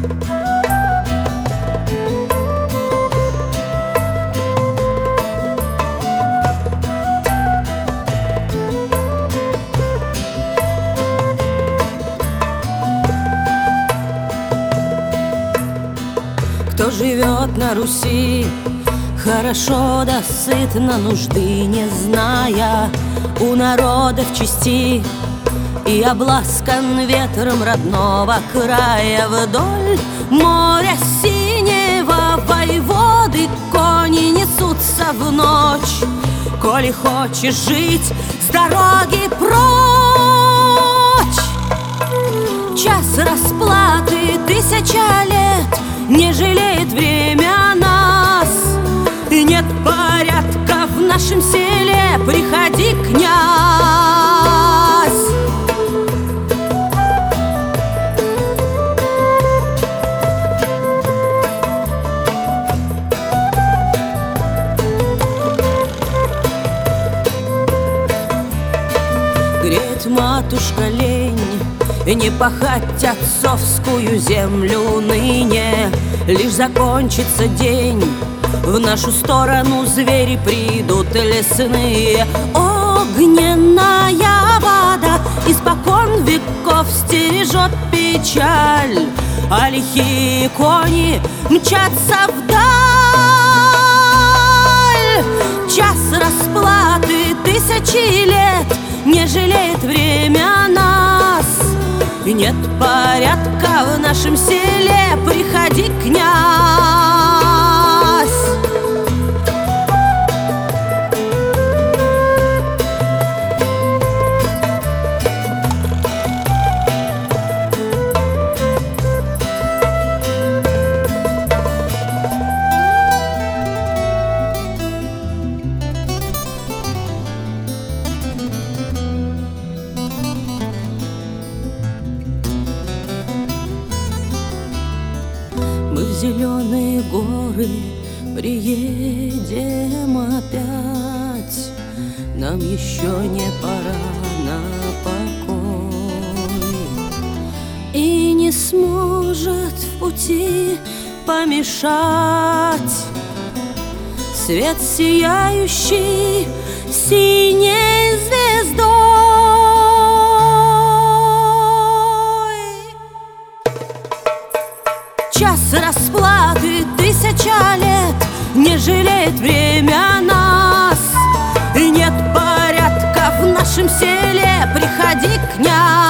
Кто живет на Руси, хорошо да сытно, нужды не зная, у народов чести и обласкан ветром родного края. Вдоль моря синего воеводы кони несутся в ночь. Коли хочешь жить, с дороги прочь. Час расплаты, 1000 лет, не жалеет время нас. И нет порядка в нашем селе, приходи, князь. Греет матушка лень, и не пахать отцовскую землю ныне. Лишь закончится день, в нашу сторону звери придут лесные. Огненная вода испокон веков стережет печаль, а лихие кони мчатся вдаль. Час расплаты, 1000 лет, не жалеет время нас. И нет порядка в нашем селе, приходи, князь. Мы в зеленые горы приедем опять. Нам еще не пора на покой, и не сможет в пути помешать свет, сияющий синей звездой. Час расплаты, 1000 лет, не жалеет время нас. И нет порядка в нашем селе, приходи, князь.